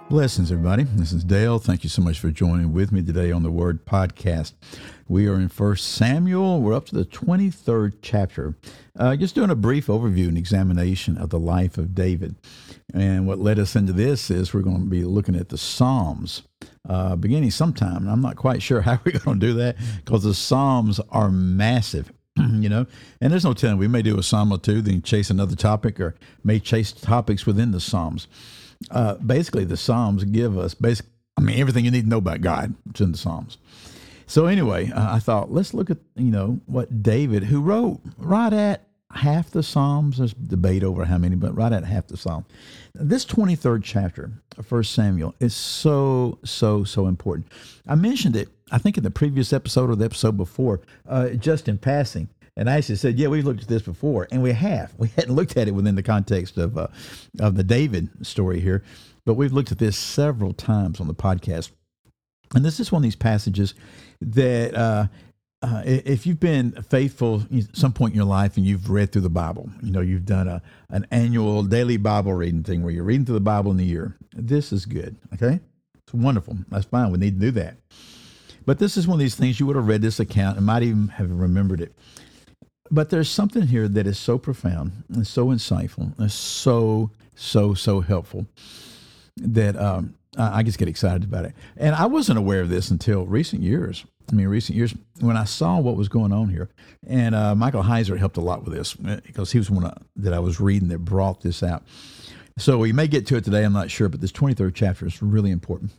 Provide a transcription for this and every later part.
Blessings, everybody. This is Dale. Thank you so much for joining with me today on the Word Podcast. We are in 1 Samuel. We're up to the 23rd chapter. Just doing a brief overview and examination of the life of David. And what led us into this is we're going to be looking at the Psalms beginning sometime. And I'm not quite sure how we're going to do that because the Psalms are massive. And there's no telling. We may do a Psalm or two, then chase another topic, or may chase topics within the Psalms. Basically, the Psalms give us everything you need to know about God. It's in the Psalms. So anyway, I thought, let's look at, what David, who wrote right at half the Psalms. There's debate over how many, but right at half the Psalm. This 23rd chapter of 1 Samuel is so important. I mentioned it, I think, in the previous episode or the episode before, just in passing. And I actually said, yeah, we've looked at this before, and we have. We hadn't looked at it within the context of the David story here, but we've looked at this several times on the podcast. And this is one of these passages that if you've been faithful at some point in your life and you've read through the Bible, you've done an annual daily Bible reading thing where you're reading through the Bible in a year. This is good, okay? It's wonderful. That's fine. We need to do that. But this is one of these things you would have read this account and might even have remembered it. But there's something here that is so profound and so insightful and so helpful that I just get excited about it. And I wasn't aware of this until recent years when I saw what was going on here. And Michael Heiser helped a lot with this because he was one that I was reading that brought this out. So we may get to it today, I'm not sure, but this 23rd chapter is really important.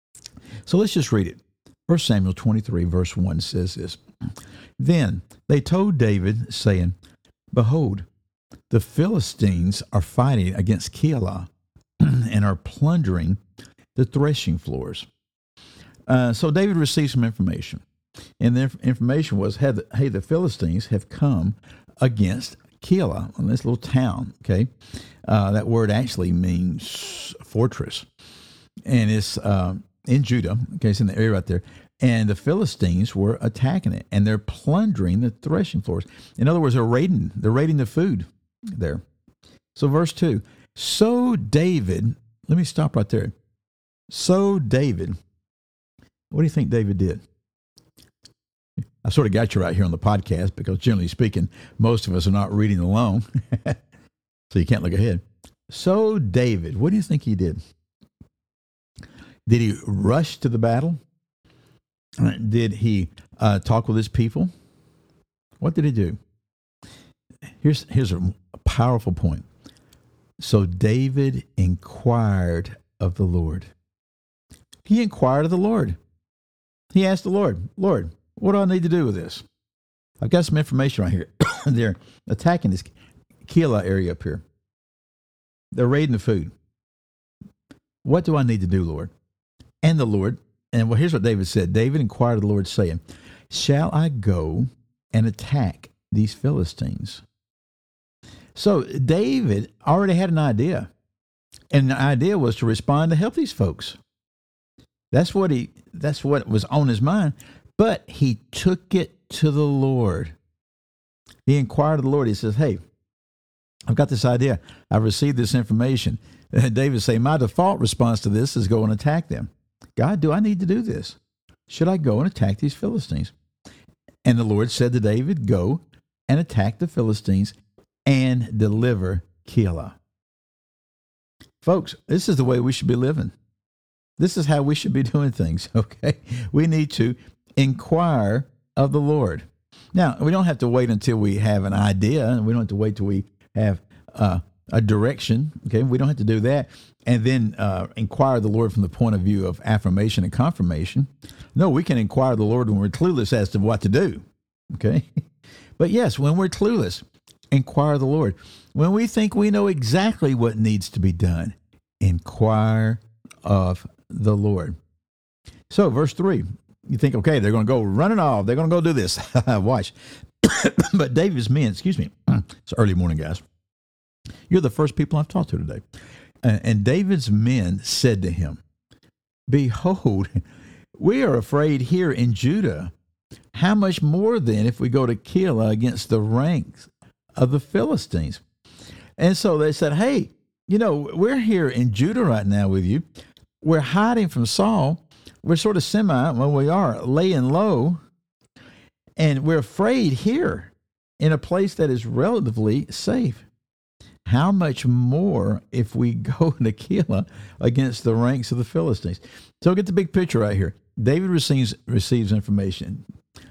So let's just read it. 1 Samuel 23, verse 1 says this. Then they told David, saying, Behold, the Philistines are fighting against Keilah and are plundering the threshing floors. So David received some information. And the information was, hey, the Philistines have come against Keilah, this little town, okay? That word actually means fortress. And it's in Judah, okay, it's in the area right there. And the Philistines were attacking it, and they're plundering the threshing floors. In other words, they're raiding the food there. So verse 2, so David, let me stop right there. So David, what do you think David did? I sort of got you right here on the podcast because generally speaking, most of us are not reading along, so you can't look ahead. So David, what do you think he did? Did he rush to the battle? Did he talk with his people? What did he do? Here's a powerful point. So David inquired of the Lord. He inquired of the Lord. He asked the Lord, Lord, what do I need to do with this? I've got some information right here. They're attacking this Keilah area up here. They're raiding the food. What do I need to do, Lord? And the Lord, and here's what David said. David inquired of the Lord, saying, shall I go and attack these Philistines? So David already had an idea. And the idea was to respond to help these folks. That's what was on his mind. But he took it to the Lord. He inquired of the Lord. He says, hey, I've got this idea. I've received this information. And David said, my default response to this is go and attack them. God, do I need to do this? Should I go and attack these Philistines? And the Lord said to David, go and attack the Philistines and deliver Keilah. Folks, this is the way we should be living. This is how we should be doing things, okay? We need to inquire of the Lord. Now, we don't have to wait until we have an idea, and we don't have to wait till we have a direction, okay? We don't have to do that and then inquire the Lord from the point of view of affirmation and confirmation. No, we can inquire the Lord when we're clueless as to what to do, okay? But yes, when we're clueless, inquire the Lord. When we think we know exactly what needs to be done, inquire of the Lord. So verse 3, you think, okay, they're going to go running off. They're going to go do this. Watch. But David's men, it's early morning, guys. You're the first people I've talked to today. And David's men said to him, behold, we are afraid here in Judah. How much more then if we go to Keilah against the ranks of the Philistines? And so they said, hey, we're here in Judah right now with you. we're hiding from Saul. We're sort of we are laying low, and we're afraid here in a place that is relatively safe. How much more if we go to Keilah against the ranks of the Philistines? So get the big picture right here. David receives information.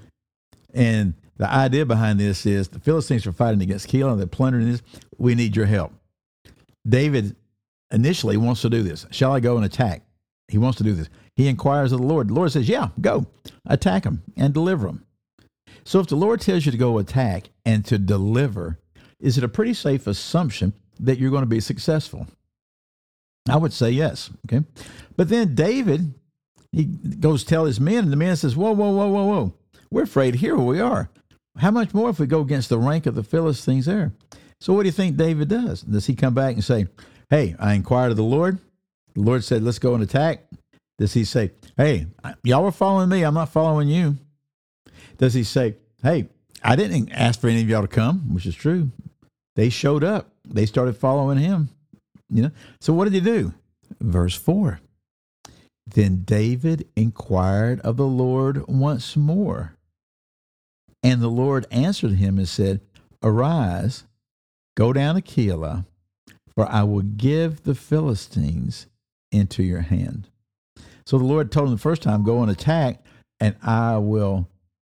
And the idea behind this is the Philistines are fighting against Keilah. They're plundering this. We need your help. David initially wants to do this. Shall I go and attack? He wants to do this. He inquires of the Lord. The Lord says, yeah, go. Attack them and deliver them. So if the Lord tells you to go attack and to deliver, is it a pretty safe assumption that you're going to be successful? I would say yes. Okay. But then David, he goes tell his men, and the man says, whoa. We're afraid here where we are. How much more if we go against the rank of the Philistines there? So what do you think David does? Does he come back and say, hey, I inquired of the Lord. The Lord said, let's go and attack. Does he say, hey, y'all were following me, I'm not following you? Does he say, hey, I didn't ask for any of y'all to come, which is true. They showed up. They started following him. So what did he do? Verse 4. Then David inquired of the Lord once more. And the Lord answered him and said, arise, go down to Keilah, for I will give the Philistines into your hand. So the Lord told him the first time, go and attack, and I will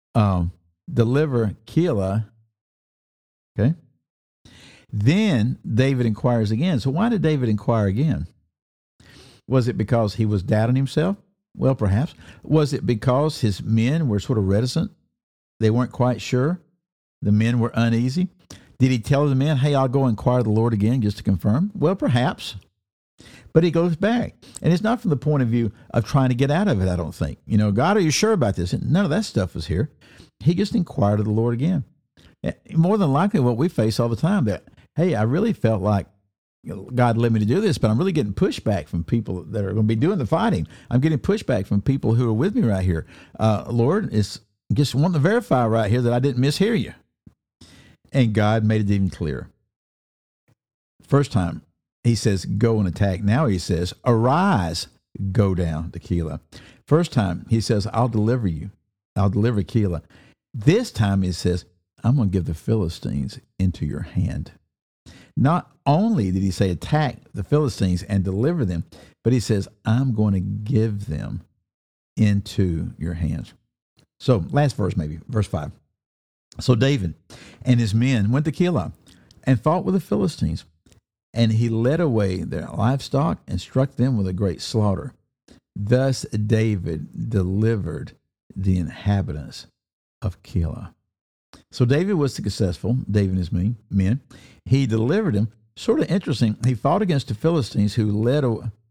deliver Keilah. Okay. Then David inquires again. So why did David inquire again? Was it because he was doubting himself? Well, perhaps. Was it because his men were sort of reticent? They weren't quite sure. The men were uneasy. Did he tell the men, hey, I'll go inquire of the Lord again just to confirm? Well, perhaps. But he goes back. And it's not from the point of view of trying to get out of it, I don't think. God, are you sure about this? And none of that stuff was here. He just inquired of the Lord again. More than likely what we face all the time, that, hey, I really felt like God led me to do this, but I'm really getting pushback from people that are going to be doing the fighting. I'm getting pushback from people who are with me right here. Lord, it's just wanting to verify right here that I didn't mishear you. And God made it even clearer. First time, he says, go and attack. Now he says, arise, go down to Keilah. First time, he says, I'll deliver you. I'll deliver Keilah. This time he says, I'm going to give the Philistines into your hand. Not only did he say attack the Philistines and deliver them, but he says, I'm going to give them into your hands. So last verse, maybe, verse 5. So David and his men went to Keilah and fought with the Philistines, and he led away their livestock and struck them with a great slaughter. Thus David delivered the inhabitants of Keilah. So David was successful, David and his men. He delivered them. Sort of interesting. He fought against the Philistines he led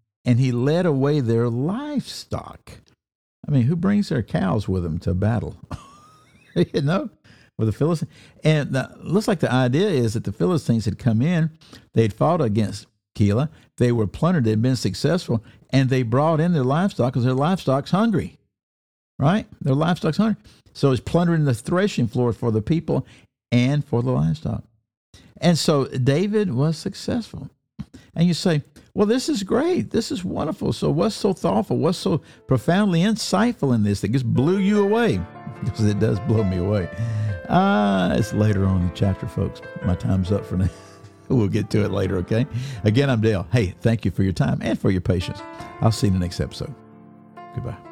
away their livestock. I mean, who brings their cows with them to battle? With the Philistines. And looks like the idea is that the Philistines had come in, they'd fought against Keilah, they were plundered, they'd been successful, and they brought in their livestock because their livestock's hungry, right? Their livestock's hungry. So it's plundering the threshing floor for the people and for the livestock. And so David was successful. And you say, well, this is great. This is wonderful. So what's so thoughtful? What's so profoundly insightful in this that just blew you away? Because it does blow me away. It's later on in the chapter, folks. My time's up for now. We'll get to it later, okay? Again, I'm Dale. Hey, thank you for your time and for your patience. I'll see you in the next episode. Goodbye.